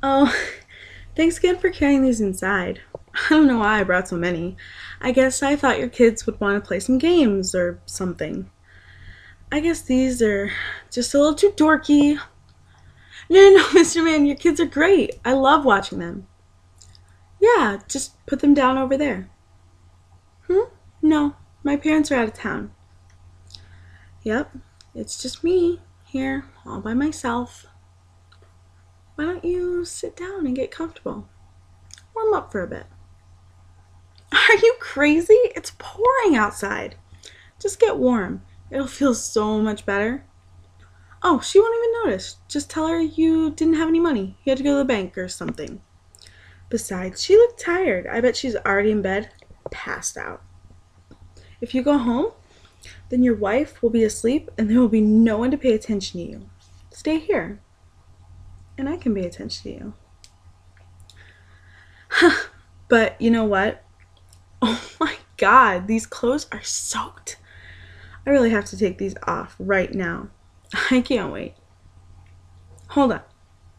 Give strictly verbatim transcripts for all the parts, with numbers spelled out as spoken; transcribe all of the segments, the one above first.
Oh, thanks again for carrying these inside. I don't know why I brought so many. I guess I thought your kids would want to play some games or something. I guess these are just a little too dorky. No, no, no, mister Man, your kids are great. I love watching them. Yeah, just put them down over there. Hmm? No, my parents are out of town. Yep, it's just me here, all by myself. Why don't you sit down and get comfortable? Warm up for a bit. Are you crazy? It's pouring outside. Just get warm. It'll feel so much better. Oh, she won't even notice. Just tell her you didn't have any money. You had to go to the bank or something. Besides, she looked tired. I bet she's already in bed, passed out. If you go home, then your wife will be asleep and there will be no one to pay attention to you. Stay here, and I can pay attention to you. But you know what? Oh my god, these clothes are soaked. I really have to take these off right now. I can't wait. Hold on.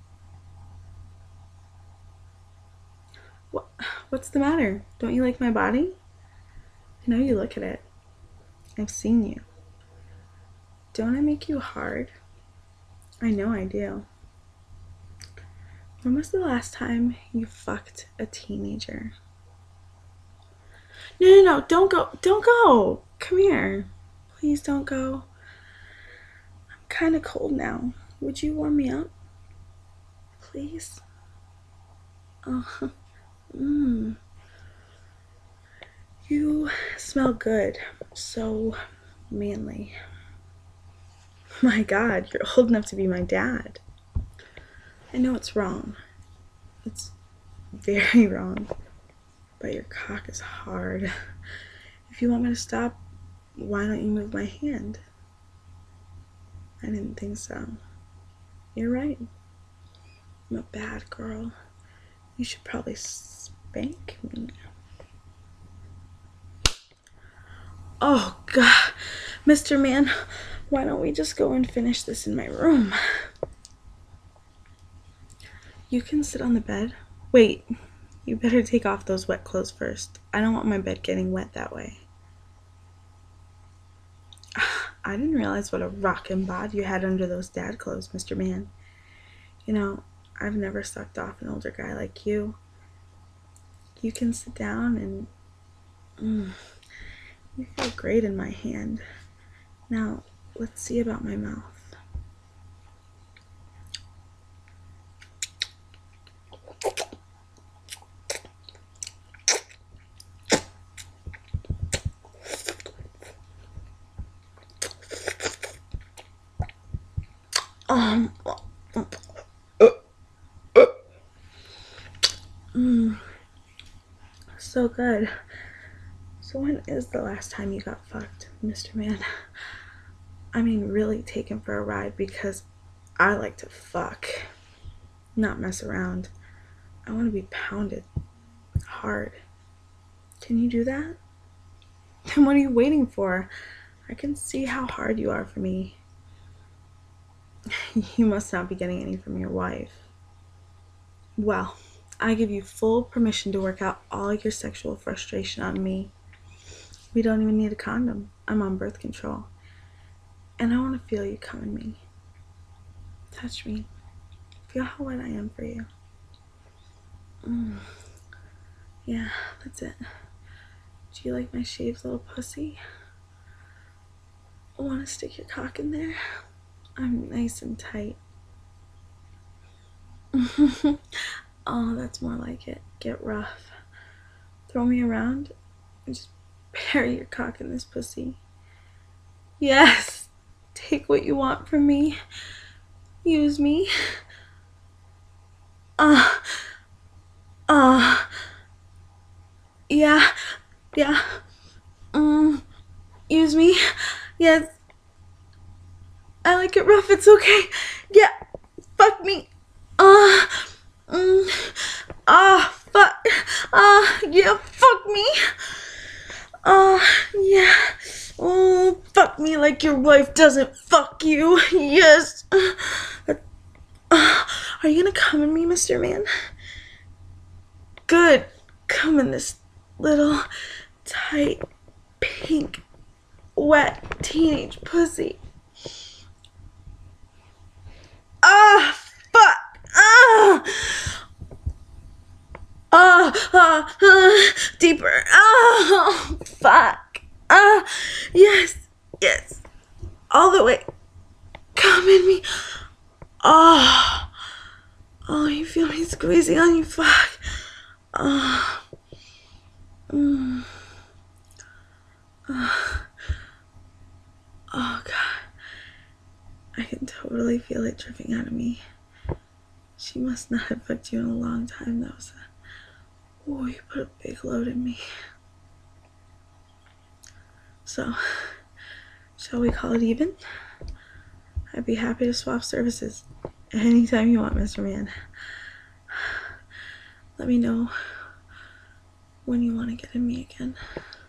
What, what's the matter? Don't you like my body? I know you look at it. I've seen you. Don't I make you hard? I know I do. When was the last time you fucked a teenager? No, no, no, don't go. Don't go. Come here. Please don't go. I'm kind of cold now. Would you warm me up? Please? Oh, mmm. You smell good. So manly. My god, you're old enough to be my dad. I know it's wrong. It's very wrong. But your cock is hard. If you want me to stop, why don't you move my hand? I didn't think so. You're right. I'm a bad girl. You should probably spank me. Oh, God. Mister Man, why don't we just go and finish this in my room? You can sit on the bed. Wait, you better take off those wet clothes first. I don't want my bed getting wet that way. I didn't realize what a rockin' bod you had under those dad clothes, Mister Man. You know, I've never sucked off an older guy like you. You can sit down and... Mm, you feel great in my hand. Now, let's see about my mouth. Um, mm, so good. So when is the last time you got fucked, Mister Man? I mean, really taken for a ride, because I like to fuck, not mess around. I want to be pounded hard. Can you do that? Then what are you waiting for? I can see how hard you are for me. You must not be getting any from your wife. Well, I give you full permission to work out all your sexual frustration on me. We don't even need a condom. I'm on birth control. And I want to feel you come in me. Touch me. Feel how wet I am for you. Mm. Yeah, that's it. Do you like my shaved little pussy? Want to stick your cock in there? I'm nice and tight. Oh, that's more like it. Get rough. Throw me around and just bury your cock in this pussy. Yes! Take what you want from me. Use me. Uh. Uh. Yeah. Yeah. Mm. Use me. Yes. I like it rough. It's okay. Yeah. Fuck me. Uh. Mm. Ah. Uh, fuck. Ah. Uh, yeah. Fuck me. Ah. Uh, yeah. Oh, fuck me like your wife doesn't fuck you. Yes. Uh, Are you gonna come in me, Mister Man? Good. Come in this little, tight, pink, wet teenage pussy. Ah, fuck. Ah. Ah, ah, ah, deeper. Ah, fuck. Ah, yes, yes. All the way. Come in me. Oh, oh, you feel me squeezing on you, fuck. Oh, mm. Oh, oh, God. I can totally feel it dripping out of me. She must not have fucked you in a long time. That was a... Oh, you put a big load in me. So, shall we call it even? I'd be happy to swap services anytime you want, Mister Man. Let me know when you want to get in me again.